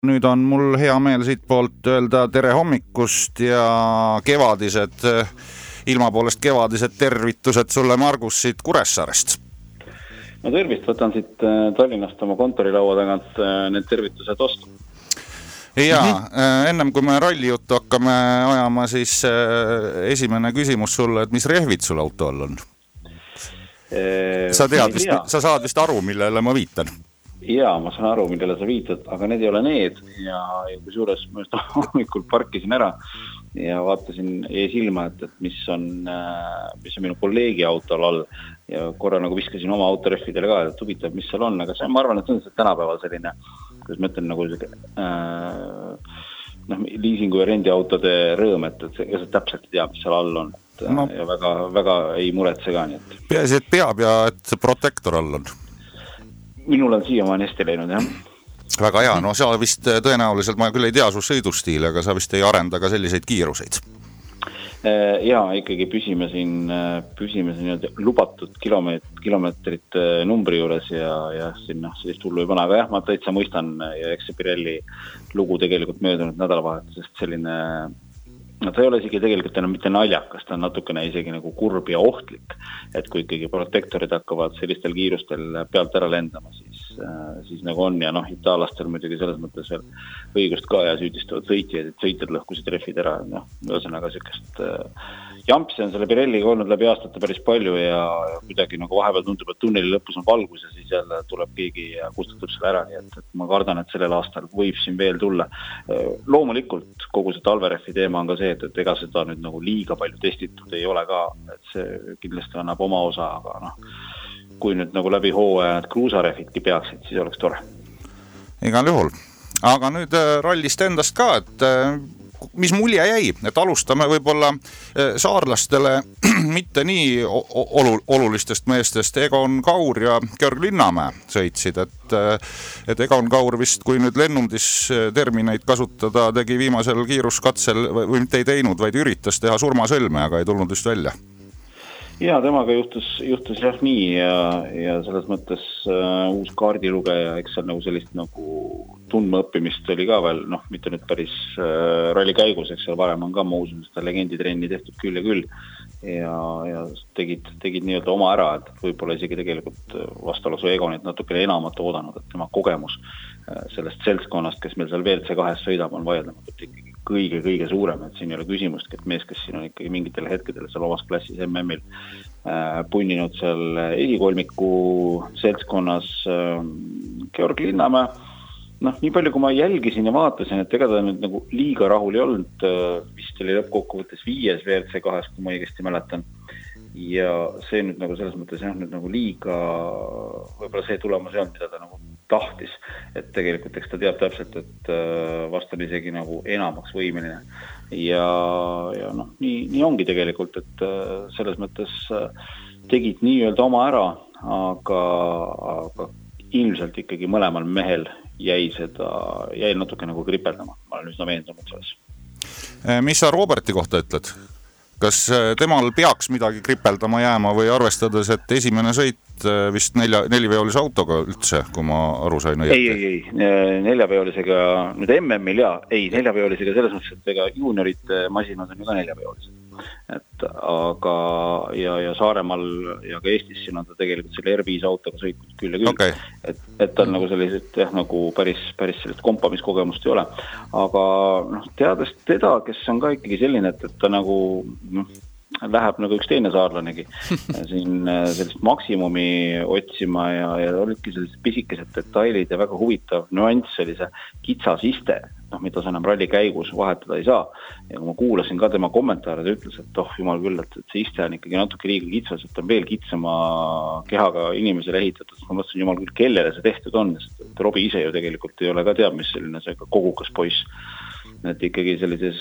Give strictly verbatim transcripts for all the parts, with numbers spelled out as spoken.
Nüüd on mul hea meel siit poolt öelda tere hommikust ja kevadised, ilma poolest kevadised tervitused sulle, Margus, siit Kuressaarest. No tervist, võtan siit Tallinnast oma kontorilaua tagant need tervitused ostu. Ja mm-hmm. ennem kui me ralli juttu hakkame ajama, siis esimene küsimus sulle, et mis rehvid sul auto all on? Sa tead vist, sa saad vist aru, millele ma viitan? Jaa, ma saan aru, millele sa viitad, aga need ei ole need ja, ja kui suures ma just hommikul parkisin ära ja vaatasin ees ilma, et, et mis, on, mis on minu kolleegi autol all ja korra nagu viskasin oma autorehvidele ka, et huvitav, mis seal on, aga see, ma arvan, et see on see tänapäeval selline, kuidas ma ütlen, nagu äh, noh, liisingu ja rendiautode rõõm, et, et see, see täpselt ei tea, mis seal all on et, no. Ja väga, väga ei muretse ka nii, et... Peasi, et peab ja et protektor all on. Minul on siiamaani hästi läinud, jah. Väga hea, no sa vist tõenäoliselt, ma küll ei tea su sõidustiili, aga sa vist ei arenda ka selliseid kiiruseid. Jaa, ikkagi püsime siin, püsime siin lubatud kilomeet, kilomeetrit numbri juures ja, ja siin noh, sellist hullu ei pane, aga jah, ma täitsa mõistan ja eks see Pirelli lugu tegelikult möödunud nädalavahetusest selline... No ta ei ole isegi tegelikult enam mitte naljakas, ta on natukene isegi nagu kurb ja ohtlik, et kui ikkagi protektorid hakkavad sellistel kiirustel pealt ära lendama, siis, siis nagu on ja noh, itaalastel muidugi selles mõttes veel õigust ka ja süüdistavad sõitjad, et sõitjad lõhkusid rehvid ära, noh, ühesõnaga sellist jampsi on selle Pirelliga olnud läbi aastate päris palju ja, ja kuidagi nagu vahepeal tundub, et tunneli lõpus on valgus ja siis jälle tuleb keegi ja kustutab selle ära, nii et, et ma kardan, et sellel aastal võib siin veel tulla. Loomulikult kogu see talverehvi teema on ka see, et, et ega seda nüüd nagu liiga palju testitud ei ole ka, et see kindlasti annab oma osa, aga noh, kui nüüd nagu läbi hooaja need kruusarehvidki peaksid, siis oleks tore. Igal juhul. Aga nüüd rallist endast ka, et mis mulje jäi, et alustame võib-olla saarlastele mitte nii olulistest meestest. Egon Kaur ja Georg Linnamäe sõitsid, et, et Egon Kaur vist, kui nüüd lennundis termineid kasutada, tegi viimasel kiiruskatsel või mitte ei teinud, vaid üritas teha surmasõlme, aga ei tulnud just välja. Jaa, temaga juhtus, juhtus jah nii ja, ja selles mõttes uh, uus kaardilugeja, eks seal nagu sellist nagu tundma õppimist oli ka veel, noh, mitte nüüd päris uh, ralli käigus, eks seal varem on ka, ma usun, seda legenditrenni tehtud küll ja küll ja, ja tegid, tegid nii-öelda oma ära, et võib-olla isegi tegelikult vastalusu Egonit natukene enamat oodanud, et tema kogemus uh, sellest seltskonnast, kes meil seal V L C kahes sõidab, on vaieldamatult ikkagi kõige-kõige suurem, et siin ei ole küsimust, et mees, kes siin on ikkagi mingitel hetkedel seal omas klassis M M-il äh, punninud seal esikolmiku seltskonnas äh, Georg Linnamäe, noh, nii palju kui ma jälgisin ja vaatasin, et ega ta nüüd nagu liiga rahul ei olnud, äh, vist oli lõppkokkuvõttes viies V L C kahes, kui ma õigesti mäletan, ja see nüüd nagu selles mõttes jah, nüüd nagu liiga, võib-olla see tulemus ei olnud, mida ta nagu tahtis, et tegelikult eks ta teab täpselt, et vastan isegi nagu enamaks võimeline ja, ja noh, nii, nii ongi tegelikult, et selles mõttes tegid nii-öelda oma ära, aga, aga ilmselt ikkagi mõlemal mehel jäi seda, jäi natuke nagu kripeldama, ma olen üsna veendunud selles. Mis sa Roberti kohta ütled? Kas temal peaks midagi kripeldama jääma või arvestades, et esimene sõit vist nelja, neliveolise autoga üldse, kui ma aru sain õieti? Ei, ei, ei, neljaveolisega, nüüd M M-il jaa, ei, neljaveolisega selles mõttes, et ega juuniorite masinad on ju ka neljaveolised. Et, aga ja, ja Saaremaal ja ka Eestis siin on ta tegelikult selle R viis autoga sõitnud küll ja küll, okay. et, et tal nagu sellised jah, nagu päris, päris sellist kompamiskogemust ei ole, aga noh, teades teda, kes on ka ikkagi selline, et, et ta nagu noh, läheb nagu üks teine saarlanegi siin sellist maksimumi otsima ja, ja olidki sellised pisikesed detailid ja väga huvitav nüanss oli see kitsasiste, noh, mida sa enam ralli käigus vahetada ei saa. Ja kui ma kuulasin ka tema kommentaare, ta ütles, et oh, jumal küll, et, et see iste on ikkagi natuke liiga kitsas, et on veel kitsama kehaga inimesele ehitatud. Ma mõtlesin, jumal küll, kellele see tehtud on, sest Robi ise ju tegelikult ei ole ka teab, mis selline see kogukas poiss. Et ikkagi sellises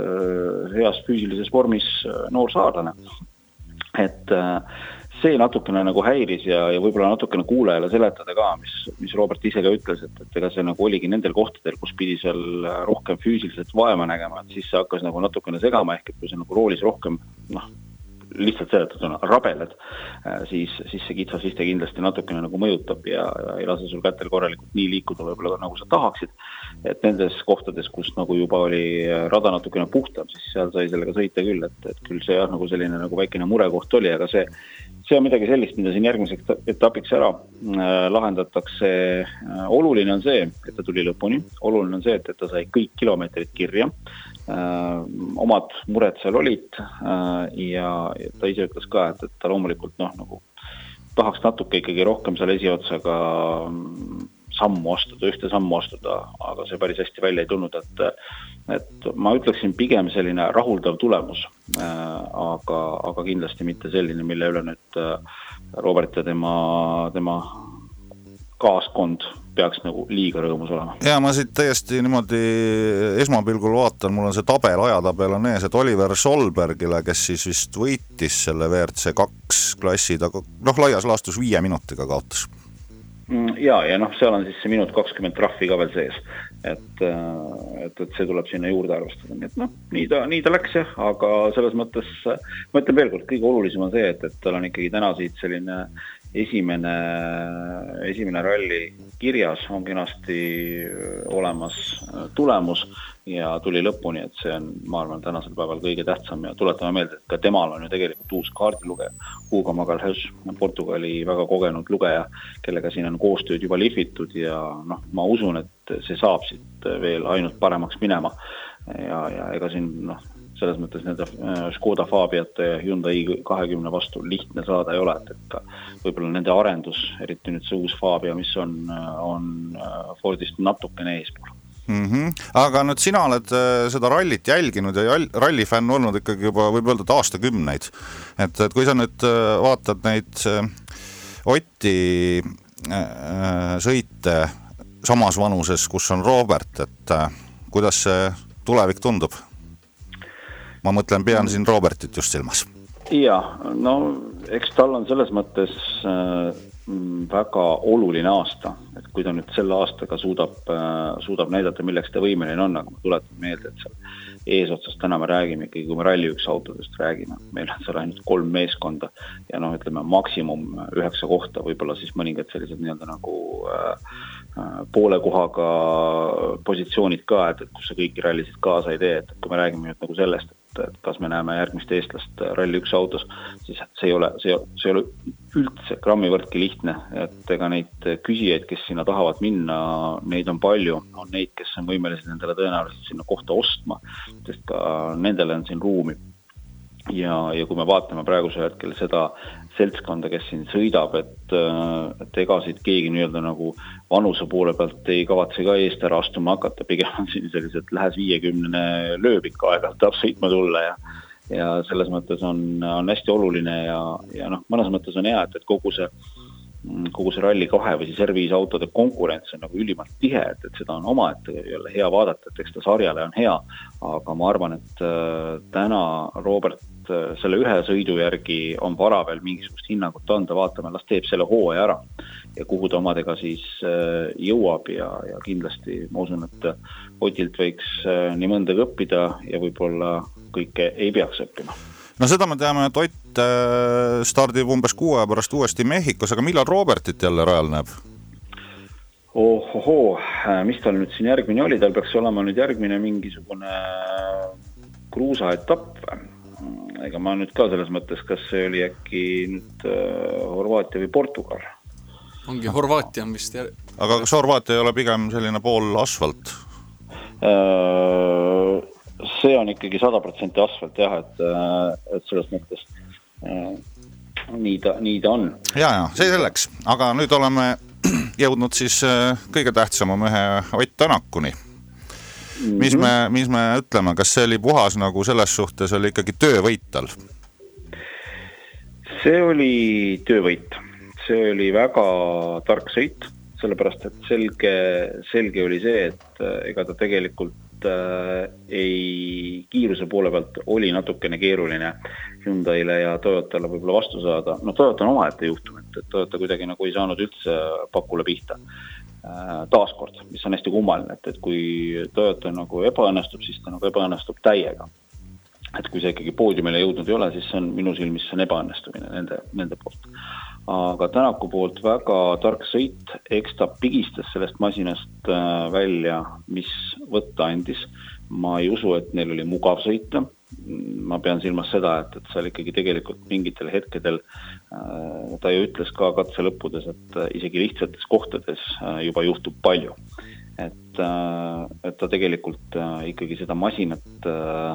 äh, heas füüsilises vormis äh, noor saarlane. Et äh, see natukene nagu häiris ja, ja võib-olla natukene kuulajale seletada ka, mis, mis Robert ise ka ütles, et, et ega see nagu oligi nendel kohtadel, kus pidi seal rohkem füüsiliselt vaema nägema, et siis see hakkas nagu natukene segama, ehk et kui see nagu roolis rohkem, noh, lihtsalt seletud on rabeled, siis, siis see kitsasiste kindlasti natukene nagu mõjutab ja, ja ei lase sul kätel korralikult nii liikuda võib-olla nagu sa tahaksid. et nendes kohtades, kus nagu juba oli rada natukene puhtam, siis seal sai sellega sõita küll, et, et küll see jah, nagu selline nagu väikene murekoht oli, aga see, see on midagi sellist, mida siin järgmiseks etapiks ära äh, lahendatakse. Äh, oluline on see, et ta tuli lõpuni, oluline on see, et, et ta sai kõik kilomeetrid kirja. Uh, omad mured seal olid uh, ja ta ise ütles ka, et, et ta loomulikult noh, nagu tahaks natuke ikkagi rohkem seal esiotsaga sammu astuda, ühte sammu astuda, aga see päris hästi välja ei tulnud, et, et ma ütleksin pigem selline rahuldav tulemus, uh, aga, aga kindlasti mitte selline, mille üle nüüd uh, Robert ja tema, tema kaaskond peaks nagu liiga rõõmus olema. Ja ma siit täiesti niimoodi esmapilgul vaatan, mul on see tabel, ajatabel on ees, et Oliver Solbergile, kes siis vist võitis selle V R C kaks klassi, ta noh, laias laastus viie minutiga kaotas. Ja, ja noh, seal on siis see minut kakskümmend trahvi ka veel sees, et, et, et see tuleb sinna juurde arvestada. Nii et noh, nii ta, nii ta läks jah, aga selles mõttes, ma ütlen veel kord, kõige olulisem on see, et, et tal on ikkagi täna siit selline esimene, esimene ralli kirjas, on kenasti olemas tulemus ja tuli lõpuni, et see on, ma arvan, tänasel päeval kõige tähtsam ja tuletame meelde, et ka temal on ju tegelikult uus kaardilugeja, Hugo Magalhaes, Portugali väga kogenud lugeja, kellega siin on koostööd juba lihvitud ja noh, ma usun, et see saab siit veel ainult paremaks minema ja, ja ega siin noh, selles mõttes nende Škoda Fabiate ja Hyundai kahekümne vastu lihtne saada ei ole, et võib-olla nende arendus, eriti nüüd see uus Fabia, mis on, on Fordist natukene eespool. Mm-hmm. Aga nüüd sina oled seda rallit jälginud ja rallifänn olnud ikkagi juba võib öelda aastakümneid. Et, et kui sa nüüd vaatad neid Oti sõite samas vanuses, kus on Robert, et kuidas see tulevik tundub? Ma mõtlen, pean siin Robertit just silmas. Ja, no eks tal on selles mõttes äh, väga oluline aasta, et kui ta nüüd selle aastaga suudab, äh, suudab näidata, milleks ta võimeline on, aga ma tuletan meelde, et seal eesotsast täna me räägime ikkagi, kui me ralli üks autodest räägime, meil on seal ainult kolm meeskonda ja noh, ütleme maksimum üheksa kohta, võib-olla siis mõningad sellised nii-öelda nagu äh, poole kohaga positsioonid ka, et, et kus sa kõiki rallisid kaasa ei tee, et kui me räägime nüüd nagu sellest, et, et kas me näeme järgmist eestlast ralli üks autos, siis see ei ole, see, see ei ole üldse grammi võrdki lihtne, et ega neid küsijaid, kes sinna tahavad minna, neid on palju, on neid, kes on võimelised nendele tõenäoliselt sinna kohta ostma, sest ka nendele on siin ruumi. Ja, ja kui me vaatame praegusel hetkel seda seltskonda, kes siin sõidab, et, et ega siit keegi nii-öelda nagu vanuse poole pealt ei kavatse ka eest ära astuma hakata, pigem on siin sellised lähes viiekümne lööbik aega, tahab sõitma tulla ja, ja selles mõttes on, on hästi oluline ja, ja noh, mõnes mõttes on hea, et, et kogu see kogu see ralli kahe või siis R viis autode konkurents on nagu ülimalt tihe, et, et seda on oma, et jälle hea vaadata, et eks ta sarjale on hea, aga ma arvan, et äh, täna Robert äh, selle ühe sõidu järgi on vara veel mingisugust hinnangut anda, vaatame, las teeb selle hooaja ära ja kuhu ta omadega siis äh, jõuab ja, ja kindlasti ma usun, et Otilt võiks äh, nii mõndagi õppida ja võib-olla kõike ei peaks õppima. No seda me teame, et Ott stardib umbes kuu aja pärast uuesti Mehhikos, aga millal Robertit jälle rajal näeb? Ohoho, mis tal nüüd siin järgmine oli? Tal peaks olema nüüd järgmine mingisugune kruusa etapp. Ega ma nüüd ka selles mõttes, kas see oli äkki nüüd Horvaatia või Portugal? Ongi Horvaatia on vist jär... Aga kas Horvaatia ei ole pigem selline pool asfalt? Äh... See on ikkagi sada protsenti asfalt jah, et, et selles mõttes äh, nii, ta, nii ta on. Ja, ja, see selleks. Aga nüüd oleme jõudnud siis kõige tähtsama mehe Ott Tänakuni. Mis me, mis me ütleme, kas see oli puhas nagu selles suhtes oli ikkagi töövõit tal? See oli töövõit. See oli väga tark sõit, sellepärast et selge, selge oli see, et ega ta tegelikult ei kiiruse poole pealt oli natukene keeruline Hyundaile ja Toyotale võib-olla vastu saada. No Toyota on omaette juhtum, et Toyota kuidagi nagu ei saanud üldse pakule pihta taaskord, mis on hästi kummaline, et, et kui Toyota nagu ebaõnnestub, siis ta nagu ebaõnnestub täiega. Et kui see ikkagi poodiumile jõudnud ei ole, siis see on minu silmis see on ebaõnnestumine nende, nende poolt. aga Tänaku poolt väga tark sõit, eks ta pigistas sellest masinast välja, mis võtta andis. Ma ei usu, et neil oli mugav sõita. Ma pean silmas seda, et, et seal ikkagi tegelikult mingitel hetkedel ta ju ütles ka katse lõppudes, et isegi lihtsates kohtades juba juhtub palju. Et, et ta tegelikult ikkagi seda masinat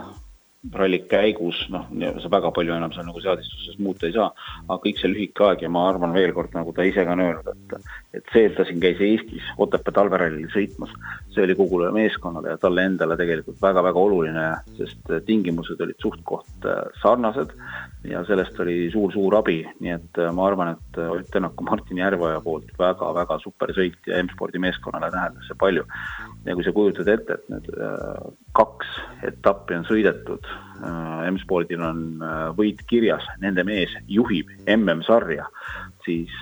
rallik käigus, noh, see väga palju enam seal nagu seadistuses muuta ei saa, aga kõik see lühike aeg ja ma arvan veel kord, nagu ta ise ka on öelnud, et, et see, et ta siin käis Eestis Otepää talverallil sõitmas, see oli kogule meeskonnale ja talle endale tegelikult väga-väga oluline, sest tingimused olid suht koht sarnased ja sellest oli suur-suur abi, nii et ma arvan, et Ott Tänaku Martin Järveoja poolt väga-väga super sõit ja M-spordi meeskonnale tähendas see palju. Ja kui sa kujutad ette, et need kaks etappi on sõidetud, M-spordil on võit kirjas, nende mees juhib M M-sarja, siis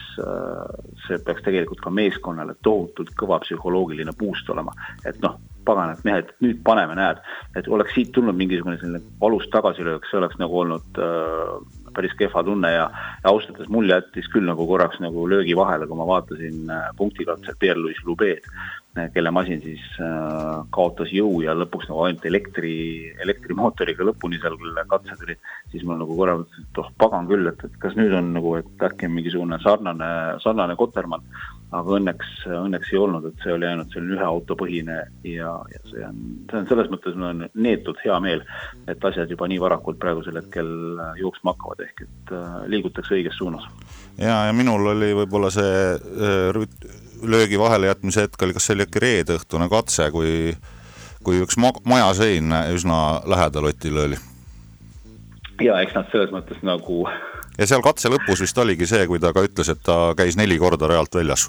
see peaks tegelikult ka meeskonnale tohutult kõva psühholoogiline boost olema. Et noh, pagan, et mehed, nüüd paneme, näed, et oleks siit tulnud mingisugune selline valus tagasilöök, see oleks nagu olnud äh, päris kehva tunne ja, ja austades mul jättis küll nagu korraks nagu löögi vahele, kui ma vaatasin äh, punktikatsel Pierre-Louis Loubet, kelle masin siis äh, kaotas jõu ja lõpuks nagu ainult elektri, elektrimootoriga lõpuni seal katse tuli, siis mul nagu korra mõtlesin, et oh, pagan küll, et, et kas nüüd on nagu, et äkki on mingisugune sarnane, sarnane koterman, aga õnneks, õnneks ei olnud, et see oli ainult selline ühe auto põhine ja, ja see, on, see on selles mõttes on neetud hea meel, et asjad juba nii varakult praegusel hetkel jooksma hakkavad ehk, et liigutakse õiges suunas. Ja, ja minul oli võib-olla see rüt löögi vahele jätmise hetk oli, kas see oli äkki reede õhtune katse, kui, kui üks ma maja sein üsna lähedal Otile oli. Ja, eks nad selles mõttes nagu... Ja seal katse lõpus vist oligi see, kui ta ka ütles, et ta käis neli korda realt väljas.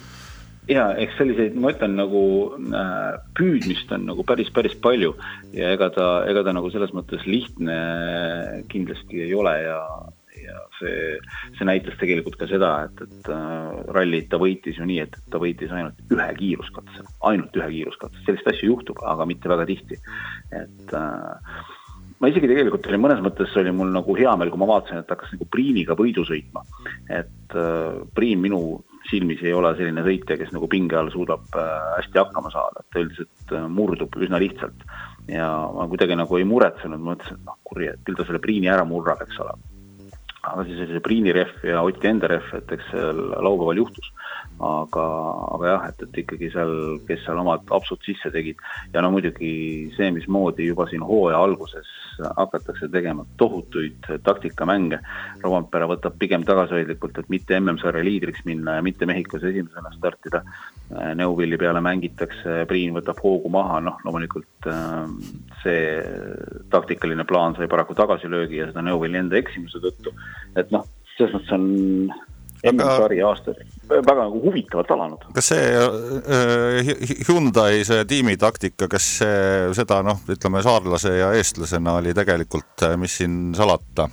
Ja, eks selliseid, ma ütlen, nagu äh, püüdmist on nagu päris, päris palju ja ega ta, ega ta nagu selles mõttes lihtne kindlasti ei ole ja ja see, see näitas tegelikult ka seda, et, et äh, rallit ta võitis ju nii, et ta võitis ainult ühe kiiruskatse, ainult ühe kiiruskatse, sellist asju juhtub, aga mitte väga tihti. Et äh, ma isegi tegelikult oli mõnes mõttes oli mul nagu hea meel, kui ma vaatasin, et hakkas nagu Priiniga võidu sõitma. Et äh, Priin minu silmis ei ole selline sõitja, kes nagu pinge all suudab äh, hästi hakkama saada, et ta üldiselt äh, murdub üsna lihtsalt ja ma kuidagi nagu ei muretsenud, ma mõtlesin, et noh, kuri, et küll ta selle Priini ära murrab, eks ole. Aga siis oli see Priini ref ja Oti enda ref, et eks seal laupäeval juhtus. Aga, aga jah, et, et ikkagi seal, kes seal omad absud sisse tegid. Ja no muidugi see, mis moodi juba siin hooaja alguses hakatakse tegema tohutuid taktikamänge. Rovanpera võtab pigem tagasihoidlikult, et mitte M M-sarja liidriks minna ja mitte Mehhikos esimesena startida. Neuvilli peale mängitakse, Priin võtab hoogu maha, noh loomulikult see taktikaline plaan sai paraku tagasilöögi ja seda Neuvilli enda eksimuse tõttu. Et noh, selles mõttes on M M-sari aastad väga nagu huvitavalt alanud. Kas see äh, Hyundai see tiimitaktika, kas see, seda noh, ütleme saarlase ja eestlasena oli tegelikult, mis siin salata,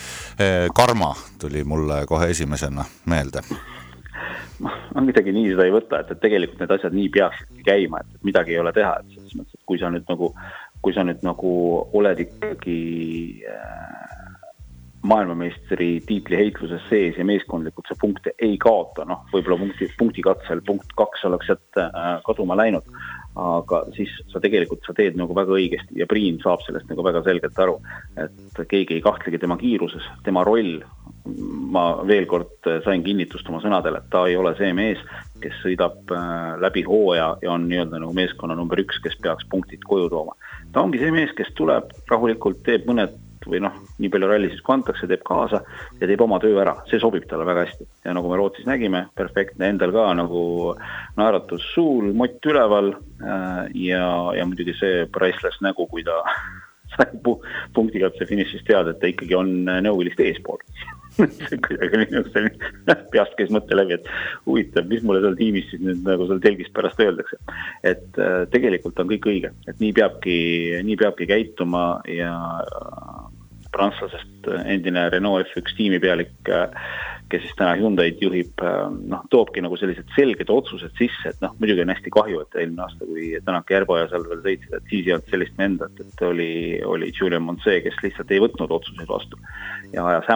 Karma tuli mulle kohe esimesena meelde. On midagi nii seda ei võta, et, et tegelikult need asjad nii peaksid käima, et midagi ei ole teha, et selles mõttes, et kui sa nüüd nagu, kui sa nüüd nagu oled ikkagi äh, maailmameistri tiitli heitluses sees ja meeskondlikult see punkte ei kaota, noh, võib-olla punkti, punkti katsel punkt kaks oleks jätta äh, kaduma läinud, aga siis sa tegelikult sa teed nagu väga õigesti ja Priin saab sellest nagu väga selgelt aru, et keegi ei kahtlegi tema kiiruses, tema roll, ma veel kord sain kinnitust oma sõnadele, et ta ei ole see mees, kes sõidab läbi hooaja ja on nii-öelda nagu meeskonna number üks, kes peaks punktid koju tooma. Ta ongi see mees, kes tuleb rahulikult, teeb mõned või noh, nii palju ralli siis kantakse, teeb kaasa ja teeb oma töö ära. See sobib talle väga hästi. Ja nagu me Rootsis nägime, perfektne endal ka nagu naeratus suul, mott üleval ja, ja muidugi see priceless nägu, kui ta sai punktikatse finišis teada, et ta ikkagi on Neuvillist eespool. kuidagi peast käis mõtte läbi, et huvitav, mis mulle seal tiimis siis nüüd nagu seal telgist pärast öeldakse. Et äh, tegelikult on kõik õige, et nii peabki, nii peabki käituma ja prantslasest endine Renault F üks tiimipealik, kes siis täna Hyundai'd juhib, noh, toobki nagu sellised selged otsused sisse, et noh, muidugi on hästi kahju, et eelmine aasta, kui Tänak Järveoja seal veel sõitsid, et siis ei olnud sellist mendat, et oli, oli Julian Montse, kes lihtsalt ei võtnud otsuseid vastu ja ajas häma.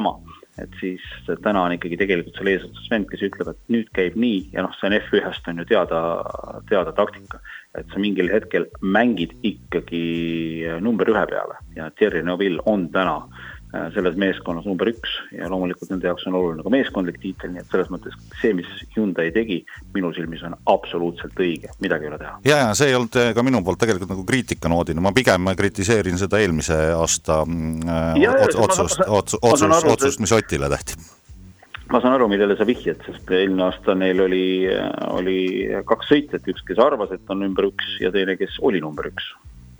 et siis täna on ikkagi tegelikult seal eesotsas vend, kes ütleb, et nüüd käib nii ja noh, see on F ühest on ju teada, teada taktika, et sa mingil hetkel mängid ikkagi number ühe peale ja Thierry Neuville on täna selles meeskonnas number üks ja loomulikult nende jaoks on oluline ka meeskondlik tiitel, nii et selles mõttes see, mis Hyundai tegi, minu silmis on absoluutselt õige, midagi ei ole teha. Ja, ja see ei olnud ka minu poolt tegelikult nagu kriitikanoodina, ma pigem kritiseerin seda eelmise aasta ja, ots, ja, otsust, ma, ots, otsust, aru, otsust, mis Otile tehti. Ma saan aru, millele sa vihjed, sest eelmine aasta neil oli, oli kaks sõitjat, üks, kes arvas, et on number üks ja teine, kes oli number üks.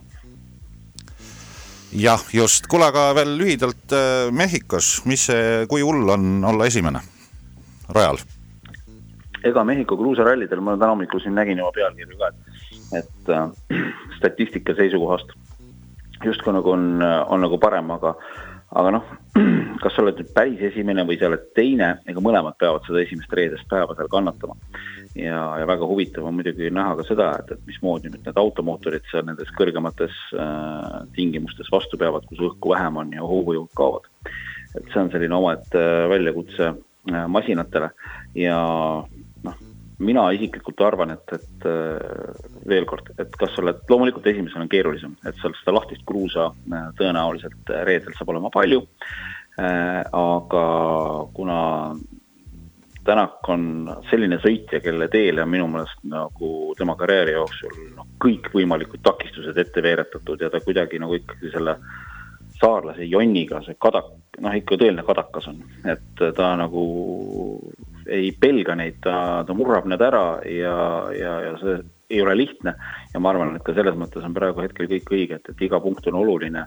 Jah, just. Kuule, aga veel lühidalt äh, Mehhikos, mis see, kui hull on olla esimene rajal? Ega Mehhiko kruusarallidel, ma täna hommikul siin nägin oma pealkirju ka, et, et äh, statistika seisukohast just kui nagu on, on nagu parem, aga, aga noh, kas sa oled nüüd päris esimene või sa oled teine, ega mõlemad peavad seda esimest reedest päeva seal kannatama. Ja, ja väga huvitav on muidugi näha ka seda, et, et mismoodi nüüd need automootorid seal nendes kõrgemates äh, tingimustes vastu peavad, kus õhku vähem on ja hoovujõud kaovad. Et see on selline omad äh, väljakutse äh, masinatele ja noh, mina isiklikult arvan, et, et äh, veel kord, et kas sa oled, loomulikult esimesel on keerulisem, et seal seda lahtist kruusa äh, tõenäoliselt reedel saab olema palju, äh, aga kuna Tänak on selline sõitja, kelle teele on minu mõelest nagu tema karjääri jooksul no, kõik võimalikud takistused ette veeretatud ja ta kuidagi nagu ikkagi selle saarlase jonniga, see kadak, noh ikka tõeline kadakas on, et ta nagu ei pelga neid, ta, ta murrab need ära ja, ja, ja see ei ole lihtne ja ma arvan, et ka selles mõttes on praegu hetkel kõik õige, et, et iga punkt on oluline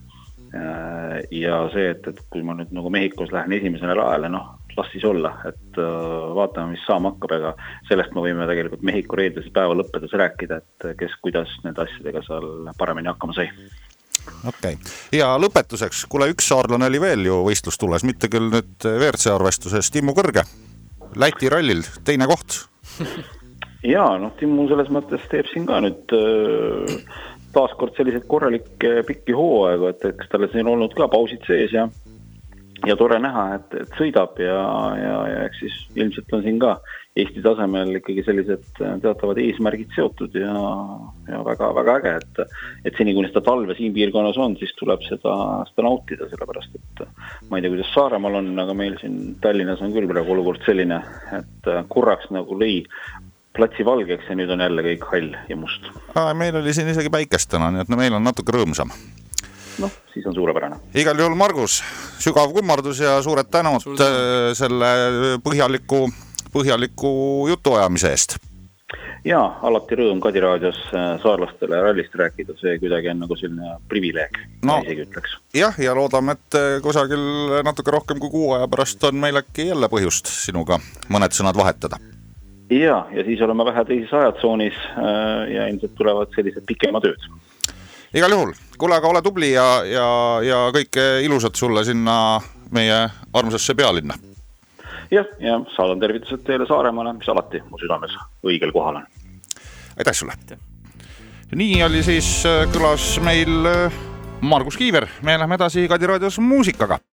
ja see, et, et kui ma nüüd nagu Mehhikos lähen esimesele rajale, noh, las siis olla, et uh, vaatame, mis saama hakkab, ega sellest me võime tegelikult Mehhiko reedlase päeva lõppedes rääkida, et kes, kuidas need asjadega seal paremini hakkama sai. Okei. Okay. Ja lõpetuseks, kuule üks saarlane oli veel ju võistlustules, mitte küll nüüd V R C arvestuses, Timmu Kõrge, Läti rallil, teine koht. Jaa, noh, Timmu selles mõttes teeb siin ka nüüd uh, taaskord sellised korralikke pikki hooaegu, et eks talle siin on olnud ka pausid sees ja ja tore näha, et, et sõidab ja, ja, ja eks siis ilmselt on siin ka Eesti tasemel ikkagi sellised teatavad eesmärgid seotud ja, ja väga, väga äge, et, et seni kuni seda talve siin piirkonnas on, siis tuleb seda, seda nautida, sellepärast et ma ei tea, kuidas Saaremaal on, aga meil siin Tallinnas on küll praegu olukord selline, et korraks nagu lõi platsi valgeks ja nüüd on jälle kõik hall ja must. Meil oli siin isegi päikestena, nii et no meil on natuke rõõmsam. Noh, siis on suurepärane. Igal juhul Margus, sügav kummardus ja suured tänud Suur selle põhjaliku, põhjaliku jutuajamise eest. Jaa, alati rõõm Kadi raadios saarlastele rallist rääkida, see kuidagi on nagu selline privileeg, no, isegi ütleks. Jah, ja loodame, et kusagil natuke rohkem kui kuu aja pärast on meil äkki jälle põhjust sinuga mõned sõnad vahetada. Jaa, ja siis oleme vähe teises ajatsoonis ja ilmselt tulevad sellised pikema tööd. Igal juhul, kuule, aga ole tubli ja, ja, ja kõike ilusat sulle sinna meie armsasse pealinna. Jah, ja saadan tervitused teile Saaremaale, mis alati mu südames õigel kohal on. Aitäh sulle. Nii oli siis kõlas meil Margus Kiiver. Me läheme edasi Kadi raadios muusikaga.